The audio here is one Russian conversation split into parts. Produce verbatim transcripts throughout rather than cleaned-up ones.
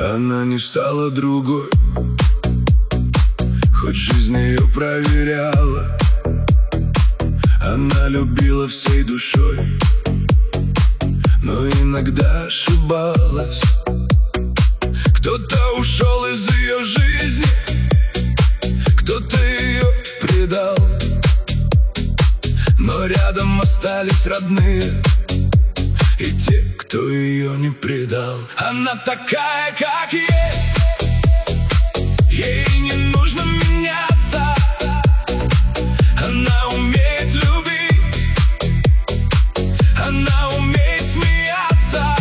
Она не стала другой, хоть жизнь ее проверяла. Она любила всей душой, но иногда ошибалась. Кто-то ушел из ее жизни, кто-то ее предал, но рядом остались родные и те, кто ее не предал. Она такая, как есть, ей не нужно меняться. Она умеет любить, она умеет смеяться.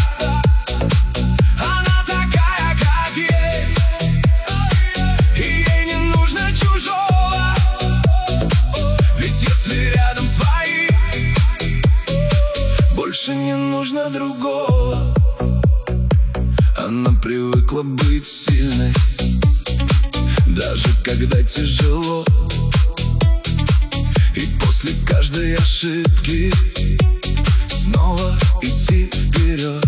Она такая, как есть, и ей не нужно чужого. Ведь если рядом свои, больше не нужно другого. Она привыкла быть сильной, даже когда тяжело. И после каждой ошибки снова идти вперед.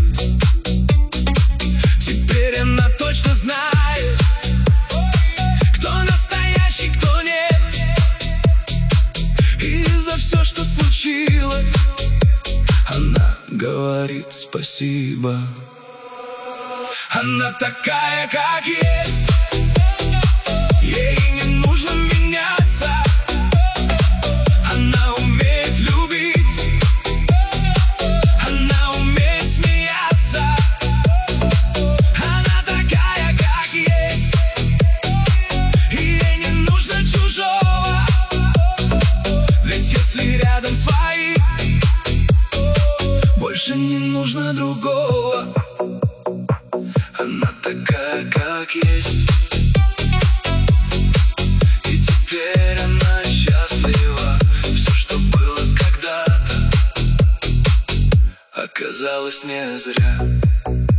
Теперь она точно знает, кто настоящий, кто нет. И за все, что случилось, она говорит спасибо. Она такая, как есть, ей не нужно меняться. Она умеет любить, она умеет смеяться. Она такая, как есть, и ей не нужно чужого. Ведь если рядом свои, больше не нужно другого. Она такая, как есть, и теперь она счастлива. Все, что было когда-то, оказалось не зря.